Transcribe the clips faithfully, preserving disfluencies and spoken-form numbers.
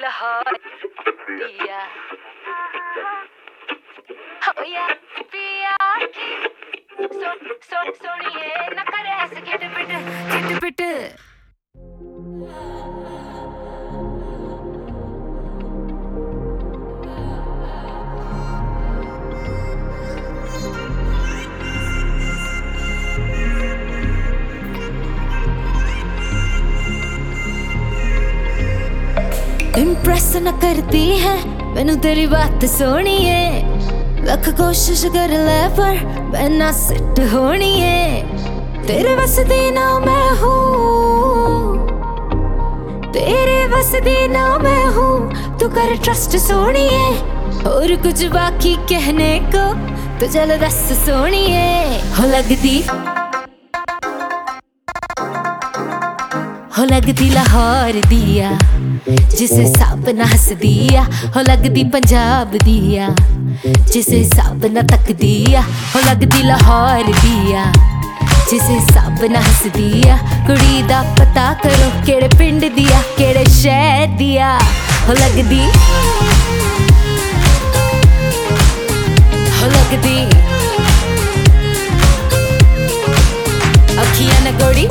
लाहौर दिया हो या पिया की सो सो सोनिए न करे ऐसे किट पिट किट पिट इम्प्रेस न करती है मैनू तेरी बात सोनी है लख कोशिश कर ले पर मैं ना सेट होनी है तेरे बस दी ना मैं हूँ तेरे बस दी ना मैं हूँ तू कर ट्रस्ट सोनी है और कुछ बाकी कहने को तो चल दस सोनी है हो लगती हो लगती लाहौर दिया जिसे साप ना हस दिया हो लगती पंजाब दिया जिसे साप ना तक दिया हो लगती लाहौर दिया जिसे साप ना हस दिया कुड़ी दा पता करो केड़े पिंड दिया केड़े शहर दिया हो लगती हो लगती अखियां न गोड़ी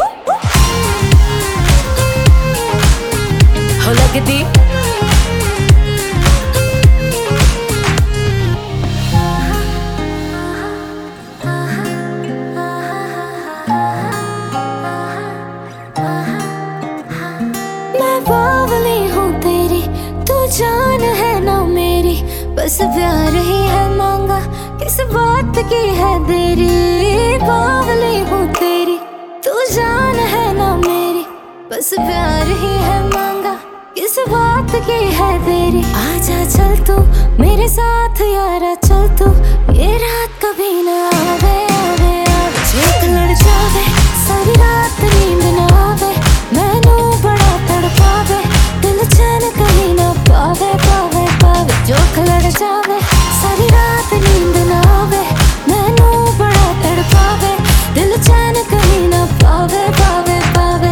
हो लगती मैं बावली हूँ तेरी तू जान है ना मेरी बस प्यार ही है मांगा किस बात की है देरी बावली हूँ तेरी तू जान है ना मेरी बस प्यार ही है मांगा किस बात की है देरी आजा चल तू मेरे साथ यारा चल तू ये रात कभी ना आवे आवे आवे चोट लड़ जावे सारी रात नींद ना आवे मैनू बड़ा तड़पावे दिल चैन कहीं ना पावे पावे पावे चोट लड़ जावे सारी रात नींद ना आवे मैनू बड़ा तड़पावे दिल चैन कहीं ना पावे पावे पावे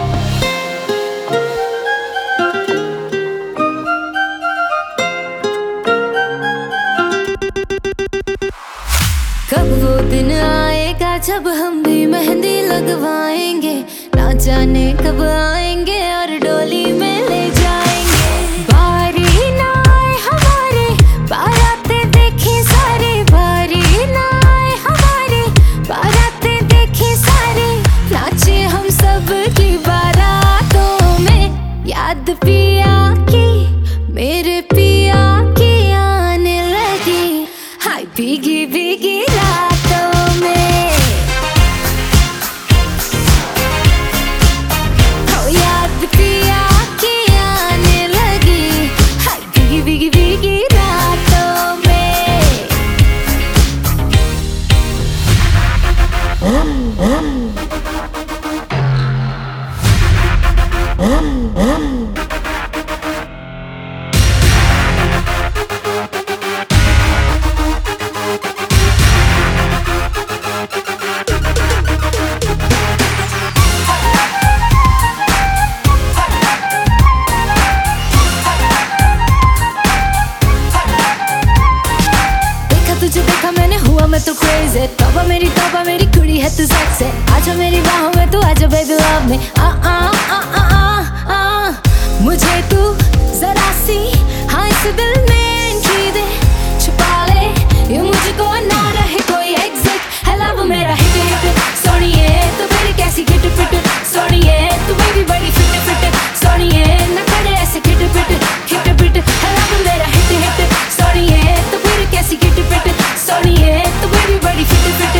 कब वो दिन आएगा जब हम भी मेहंदी लगवाएंगे ना जाने कब आएंगे और डोली में ले जाएंगे बारी ना आए हमारी बारातें देखी सारी बारी ना आए हमारी बारातें देखी सारी नाचे हम सब की बारातों में याद पिया की मेरे पिया की आने लगी हाय भीगी भीगी रातों में हो याद पिया की आने लगी हाय भीगी भीगी भीगी रातों में तुझे देखा मैंने हुआ मैं तो क्रेज़ी तौबा मेरी तौबा मेरी कुड़ी है तू सेक्स है आजा मेरी बाहों में तू आजा बेबी लव में आ आ आ आ आ आ मुझे तू जरा सी हाँ इस दिल में एंट्री दे छुपा ले ये मुझको ना रहे कोई एग्जिट है लव मेरा हिट हिट सोनिए तू मेरी कैसी गिट पिट सोनिए तू मेरी बड़ी फिट फिट सोनिए ना करे ऐसे किट पिट किट पिट है लव मेरा हिट हिट सोनिए तू मेरी कैसी गिट पिट सोनिए तू मेरी बड़ी फिट फिट